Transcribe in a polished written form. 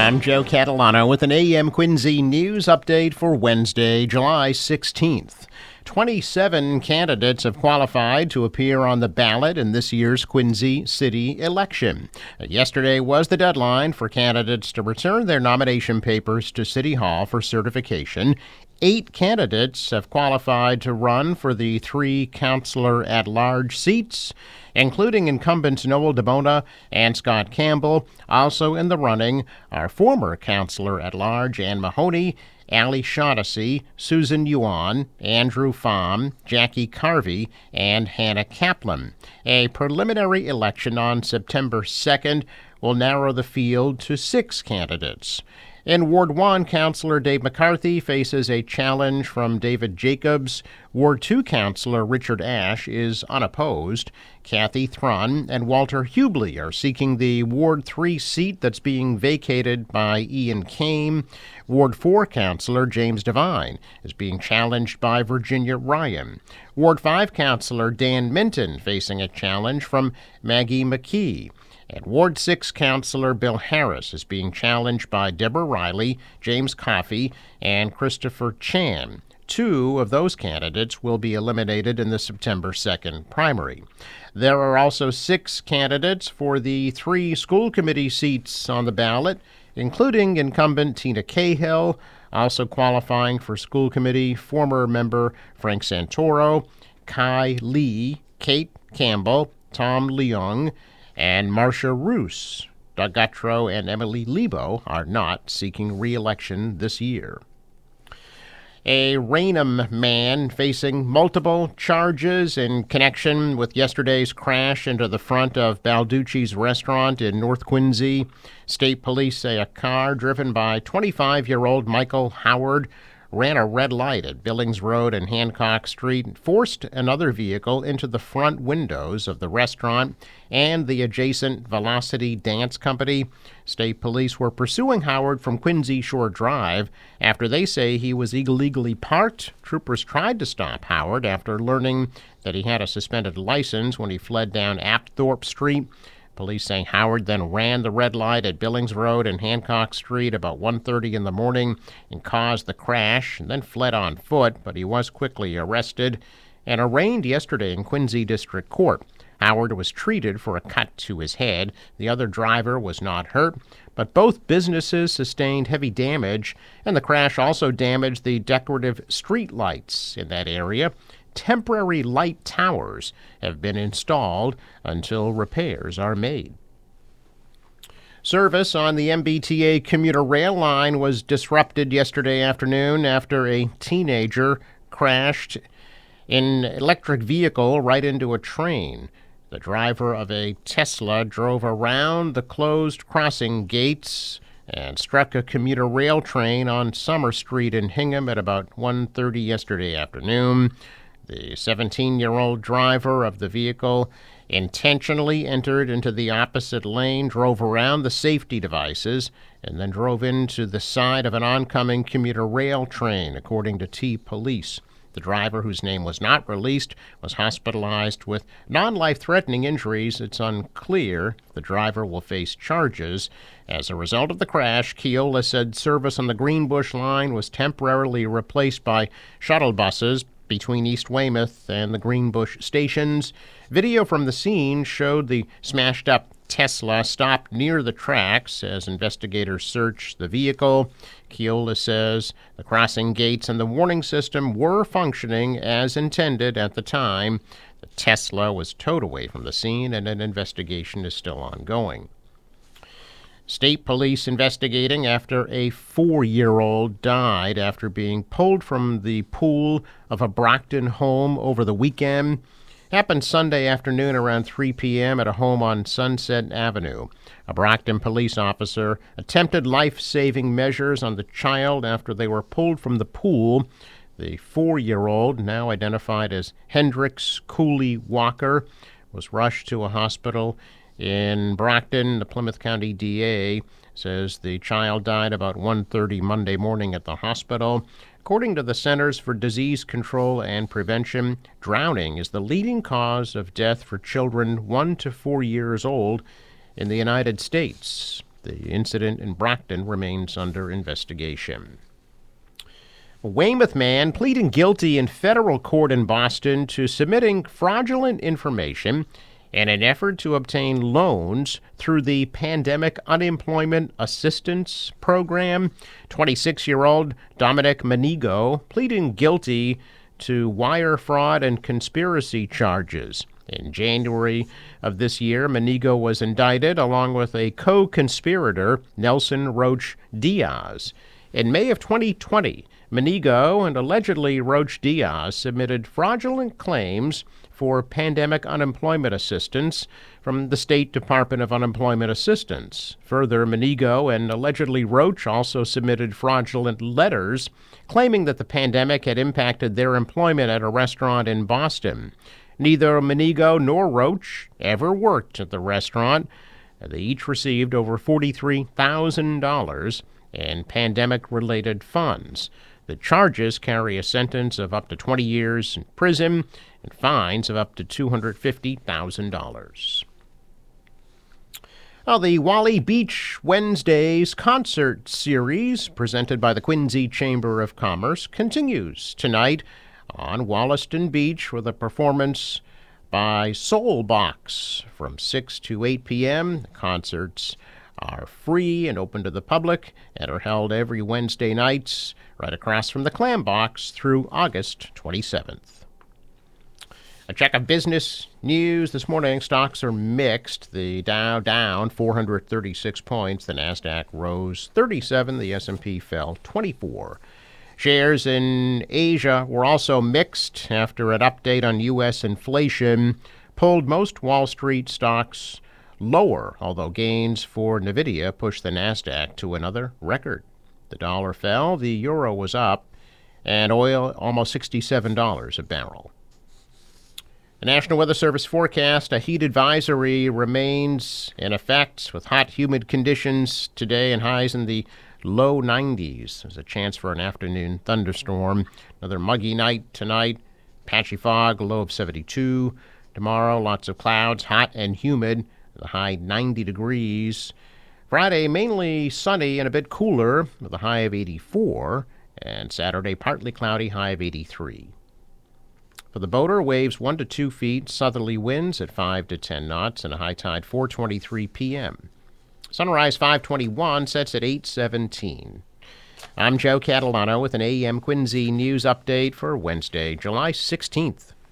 I'm Joe Catalano with an AM Quincy news update for Wednesday, July 16th. 27 candidates have qualified to appear on the ballot in this year's Quincy city election. Yesterday was the deadline for candidates to return their nomination papers to City Hall for certification. 8 candidates have qualified to run for the 3 councilor-at-large seats, including incumbents Noel DeBona and Scott Campbell. Also in the running are former councilor-at-large Ann Mahoney, Ali Shaughnessy, Susan Yuan, Andrew Pham, Jackie Carvey, and Hannah Kaplan. A preliminary election on September 2nd will narrow the field to 6 candidates. In Ward 1, Councilor Dave McCarthy faces a challenge from David Jacobs. Ward 2 Councilor Richard Ashe is unopposed. Kathy Thrun and Walter Hubley are seeking the Ward 3 seat that's being vacated by Ian Kane. Ward 4 Councilor James Devine is being challenged by Virginia Ryan. Ward 5 Councilor Dan Minton facing a challenge from Maggie McKee. And Ward 6 Councilor Bill Harris is being challenged by Deborah Riley, James Coffey, and Christopher Chan. 2 of those candidates will be eliminated in the September 2nd primary. There are also 6 candidates for the 3 school committee seats on the ballot, including incumbent Tina Cahill, also qualifying for school committee, former member Frank Santoro, Kai Lee, Kate Campbell, Tom Leung, and Marcia Roos. Doug Gutrow and Emily Lebo are not seeking re-election this year. A Raynham man facing multiple charges in connection with yesterday's crash into the front of Balducci's restaurant in North Quincy. State police say a car driven by 25-year-old Michael Howard ran a red light at Billings Road and Hancock Street and forced another vehicle into the front windows of the restaurant and the adjacent Velocity Dance Company. State police were pursuing Howard from Quincy Shore Drive after they say he was illegally parked. Troopers tried to stop Howard after learning that he had a suspended license when he fled down Apthorpe Street. Police say Howard then ran the red light at Billings Road and Hancock Street about 1:30 in the morning and caused the crash, and then fled on foot, but he was quickly arrested and arraigned yesterday in Quincy District Court. Howard was treated for a cut to his head. The other driver was not hurt, but both businesses sustained heavy damage, and the crash also damaged the decorative street lights in that area. Temporary light towers have been installed until repairs are made. Service on the MBTA commuter rail line was disrupted yesterday afternoon after a teenager crashed in an electric vehicle right into a train. The driver of a Tesla drove around the closed crossing gates and struck a commuter rail train on Summer Street in Hingham at about 1:30 yesterday afternoon. The 17-year-old driver of the vehicle intentionally entered into the opposite lane, drove around the safety devices, and then drove into the side of an oncoming commuter rail train, according to T Police. The driver, whose name was not released, was hospitalized with non-life-threatening injuries. It's unclear if the driver will face charges. As a result of the crash, Keola said service on the Greenbush line was temporarily replaced by shuttle buses between East Weymouth and the Greenbush stations. Video from the scene showed the smashed-up Tesla stopped near the tracks as investigators searched the vehicle. Keola says the crossing gates and the warning system were functioning as intended at the time. The Tesla was towed away from the scene, and an investigation is still ongoing. State police investigating after a 4-year-old died after being pulled from the pool of a Brockton home over the weekend. Happened Sunday afternoon around 3 p.m. at a home on Sunset Avenue. A Brockton police officer attempted life-saving measures on the child after they were pulled from the pool. The 4-year-old, now identified as Hendrix Cooley Walker, was rushed to a hospital in Brockton. The Plymouth County DA says the child died about 1:30 Monday morning at the hospital. According to the Centers for Disease Control and Prevention, drowning is the leading cause of death for children 1 to 4 years old in the United States. The incident in Brockton remains under investigation. A Weymouth man pleading guilty in federal court in Boston to submitting fraudulent information in an effort to obtain loans through the Pandemic Unemployment Assistance Program. 26-year-old Dominic Manigo pleading guilty to wire fraud and conspiracy charges. In January of this year, Manigo was indicted along with a co-conspirator, Nelson Roach Diaz. In May of 2020, Manigo and allegedly Roach Diaz submitted fraudulent claims for pandemic unemployment assistance from the State Department of Unemployment Assistance. Further, Manigo and allegedly Roach also submitted fraudulent letters claiming that the pandemic had impacted their employment at a restaurant in Boston. Neither Manigo nor Roach ever worked at the restaurant. They each received over $43,000 in pandemic-related funds. The charges carry a sentence of up to 20 years in prison and fines of up to $250,000. Well, the Wally Beach Wednesdays concert series, presented by the Quincy Chamber of Commerce, continues tonight on Wollaston Beach with a performance by Soulbox from 6 to 8 p.m. The concerts are free and open to the public and are held every Wednesday nights right across from the Clam Box through August 27th. A check of business news this morning. Stocks are mixed. The Dow down 436 points. The Nasdaq rose 37. The S&P fell 24. Shares in Asia were also mixed after an update on U.S. inflation pulled most Wall Street stocks lower, although gains for Nvidia pushed the Nasdaq to another record. The dollar fell, the euro was up, and oil almost $67 a barrel. The National Weather Service forecast: a heat advisory remains in effect with hot, humid conditions today and highs in the low 90s. There's a chance for an afternoon thunderstorm. Another muggy night tonight. Patchy fog, a low of 72. Tomorrow, lots of clouds, hot and humid. The high 90 degrees. Friday, mainly sunny and a bit cooler with a high of 84. And Saturday, partly cloudy, high of 83. For the boater, waves 1 to 2 feet, southerly winds at 5 to 10 knots, and a high tide 4:23 p.m. Sunrise 5:21, sets at 8:17. I'm Joe Catalano with an AM Quincy news update for Wednesday, July 16th.